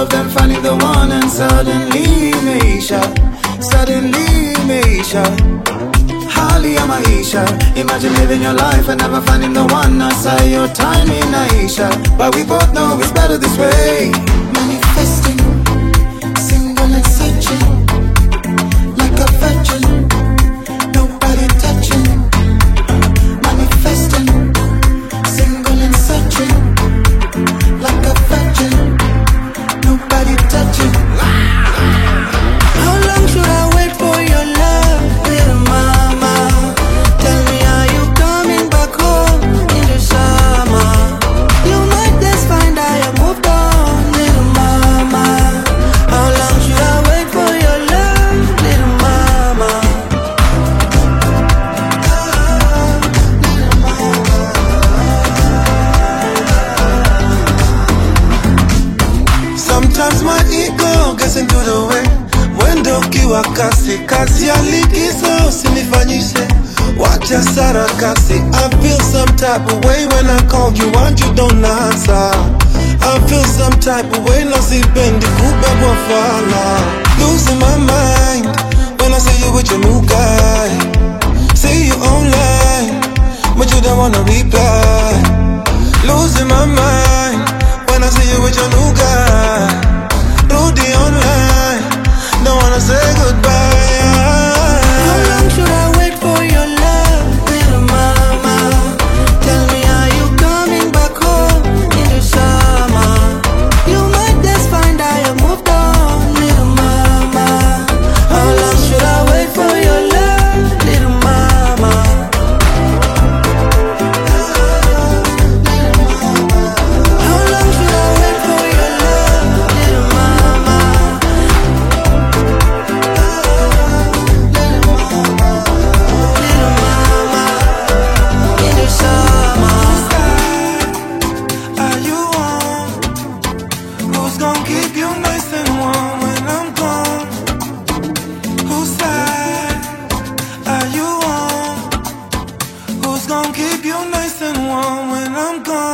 of them finding the one, and suddenly Maisha, hali ya maisha. Imagine living your life and never finding the one. I say your time in Aisha, but we both know it's better this way. Manifesting, single and searching, like a virgin, nobody touching. Manifesting, single and searching, like a virgin, nobody touching. How long should I wait for your love, little mama? Tell me, are you coming back home in the summer? You might just find I have moved on, little mama. How long should I wait for your love, little mama? Sometimes my ego gets into the way. Mwendo ukiwa kasi, kazi ya likizo usinifanyishe. Wacha sarakasi. I feel some type of way when I call you and you don't answer. I feel some type of way nasipendi kubebwa fala. Losing my mind when I see you with your new guy. See you online, but you don't wanna reply. Losing my mind when I see you with your new guy. Rudy online, don't wanna say goodbye. How long should I wait for your love, little mama? Tell me, are you coming back home in the summer? You might just find I have moved on, little mama. How long should I wait for your love, little mama? How long should I wait for your love, little mama? Little mama, in the summer. Are you on? Who's gonna keep you nice and warm when I'm gone? Whose side are you on? Who's gonna keep you nice and warm when I'm gone?